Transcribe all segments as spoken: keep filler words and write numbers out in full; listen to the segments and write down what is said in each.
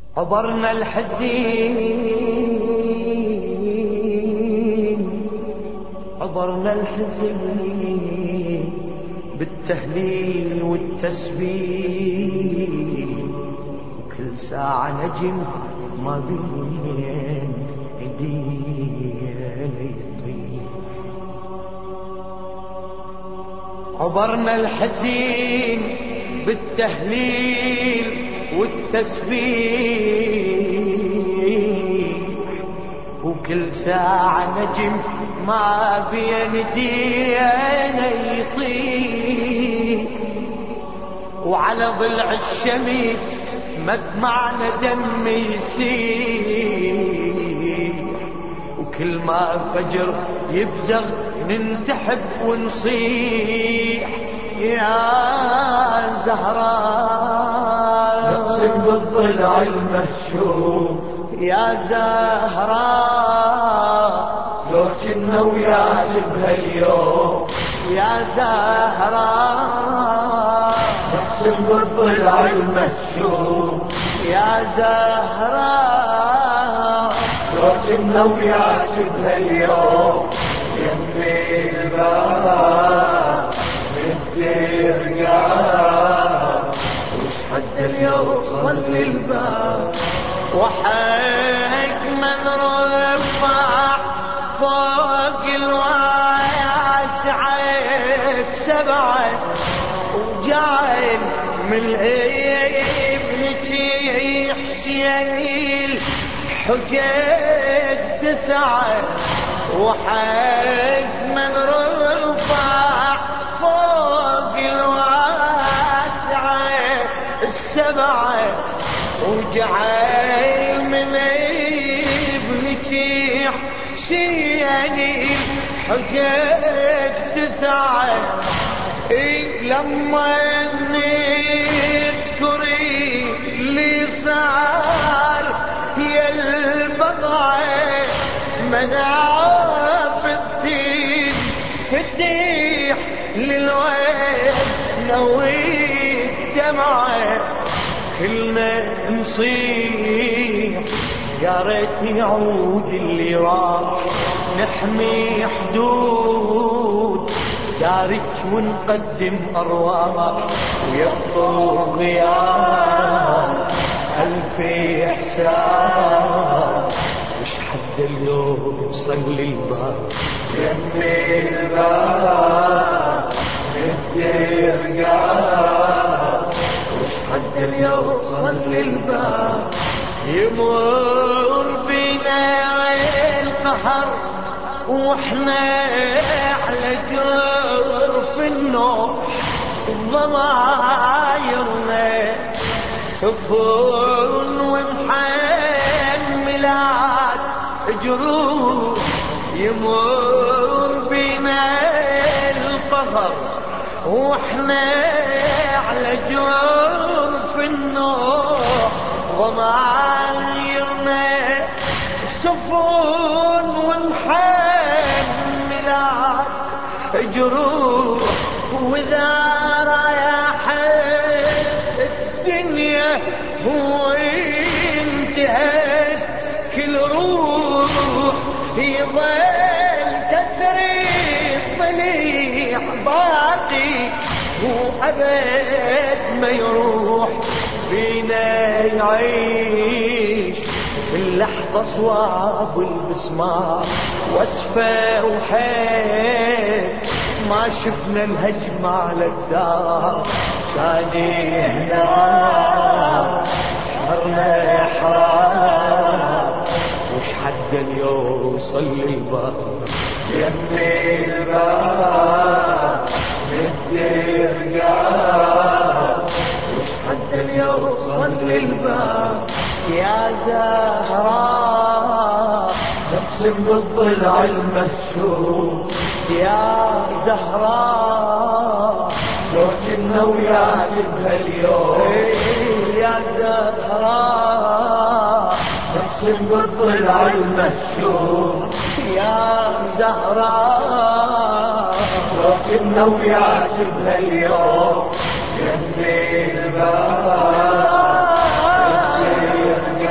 عبرنا الحزين عبرنا الحزين بالتهليل والتسبيح، وكل ساعة نجم ما بين ايدينا يطير. عبرنا الحزين بالتهليل والتسبيح، وكل ساعة نجم ما بين ايدينا يطير، وعلى ضلع الشمس مدمعنا دم يسيح، وكل ما فجر يبزغ ننتحب ونصيح يا زهراء، نقسم بالضلع المهشوم يا زهراء، لو كنا وياك بهاليوم يا زهراء، نقسم بالضلع المهشوم يا زهراء، لو كنا وياك بهاليوم يمي الباب بالدير قام، وش حد اليوم صل للباب، وحق من رفع فوق الواسع السبعة، وجايل من ابنك حسين الحجاج تسعة، وحق من رفع فوق الواسع السبعة، وجعل من ابنك حسين الحجاج تسعة. لما نذكري اللي صار يا البضعة منعب الدين فتيح للوين نوي الدمعة، كلنا نصيح يا ريت يعود اللي راح، نحمي حدود دارك ونقدم أرواح، ويبطل غياب ألف إحسان، وش حد اليوم صلي الباب يمي الباب بالدير قام، وش حد اليوم صل الباب، يمر بنا القهر واحنا على جرف النوح، ضمايرنا سفن ومحملات جروح، يمر بنا القهر واحنا على جرف النوح، ضمايرنا سفن ومحملات جروح، وإذا رايحت الدنيا وانتهت كل روح، يظل تسري الضليع باقي وأبد ما يروح، بينا يعيش في اللحظة صواب البسمار واسفة وحيل، ما شفنا الهجم على الدار ثاني هنا شهرنا إحرام، وش حد اليوم صلي الباب يمي الباب بالدير قام، وش حد اليوم صل الباب، يا زهراء، نقسم بالضلع المهشوم يا زهراء، لو كنا وياك بهاليوم يا زهراء، نقسم بالضلع المهشوم يا زهراء، لو كنا وياك بهاليوم يمي الباب بالدير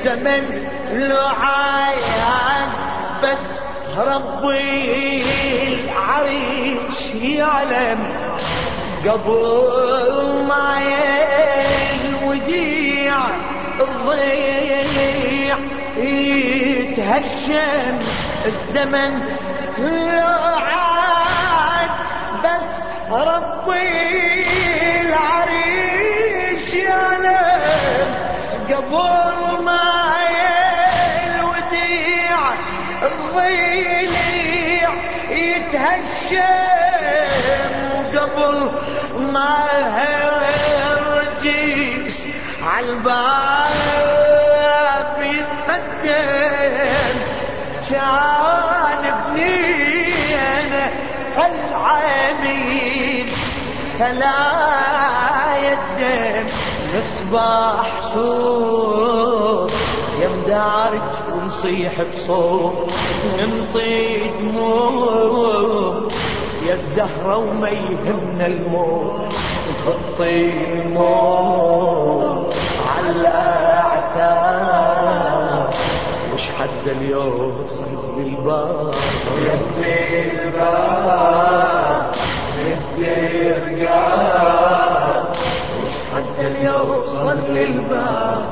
الزمن لعايان بس ربي العريش يعلم قبل ما الوديع الضيع يتهشم الزمن لعايان بس ربي العريش يعلم قبل ما الوديع الضيع يتهشم قبل ما الرجيس عالباب يتقدم كان بنينا العميل فلا يدم نصبح صوت يمدارج ونصيح بصوت ننطي دموع يا الزهرة وما يهمنا الموت نخطي الموت على الأعتاب مش حد اليوم صد الباب يبني الباب الدير قاب مش حد اليوم صد الباب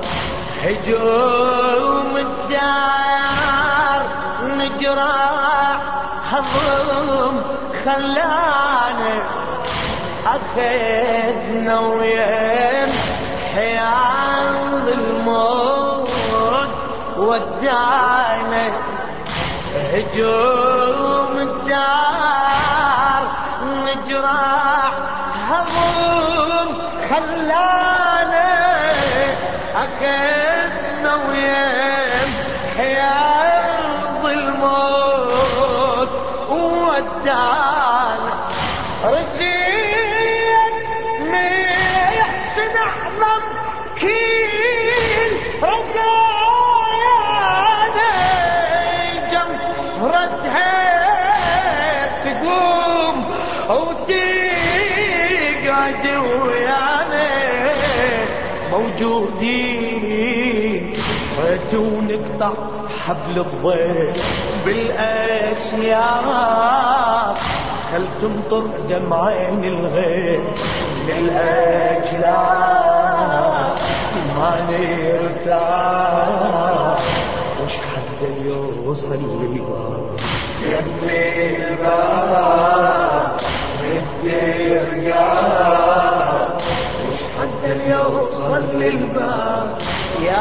هجوم الدار نجرع هضم خلانا أخذنا ويم حياض الموت ودانا هجوم الدار نجرع هضم خلانا أخذنا ويم حياض الموت ودانا رزيت من يحسن أعظم كيل رزايانا جمرتها تقوم وتقعد ويانا موجودين ونقطع حبل الضيق بالأسياف خل تمطر دمعين الغيب من الأجلاف ما نرتاح وش حتى يوصل للباب يبني الباب الدير قاب وش حتى يوصل للباب يا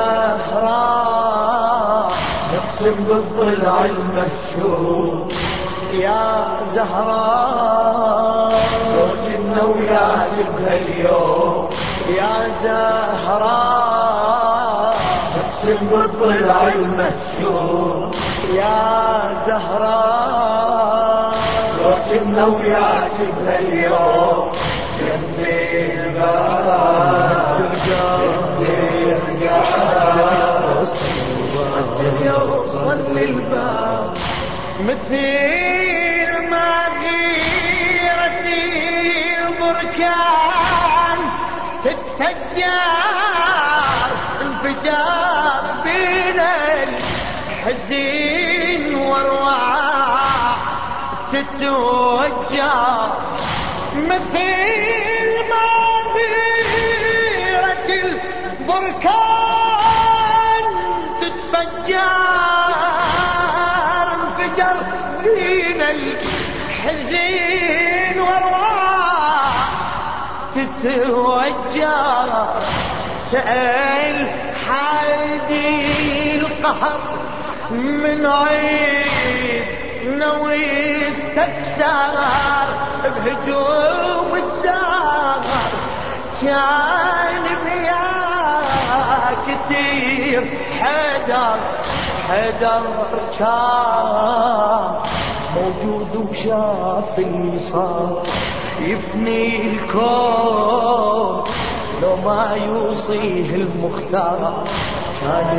زهراء نقسم بالضلع المهشوم يا زهراء لو جنا وياك بهاليوم يا زهراء نقسم بالضلع المهشوم يا زهراء لو جنا وياك بهاليوم يمني الباب يوصل للباب مثل ما غيرتي البركان تتفجر انفجار بين الحزين وارواح تتوجر مثل ما غيرتي البركان تتفجر انفجر بين الحزين وارواح تتوجر سأل حادي القهر من عيد نوي استفسار بهجوم الدار كان بيا كتير حدر حدر كان موجود وشاف اللي صار يفني الكون لو ما يوصيه المختار كان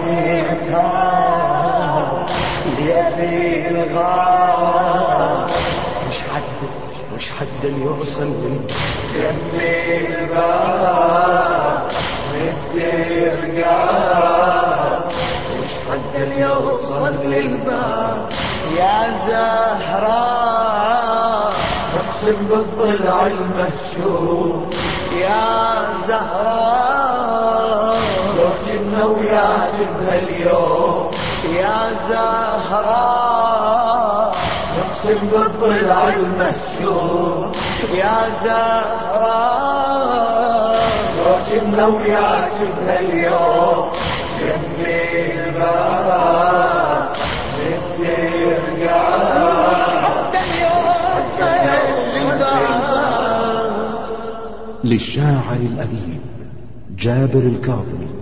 يختار ليبي الغار مش حد مش حد اللي يوصل يبني الباب الدير قاب يوصل للباب يا زهراء نقسم بالضلع المهشوم يا زهراء لو كنا وياك بهاليوم يا زهراء نقسم بالضلع المهشوم يا زهراء لو كنا وياك بهاليوم يملي الباب بالدير قاعد للشاعر الأديب جابر الكاظمي.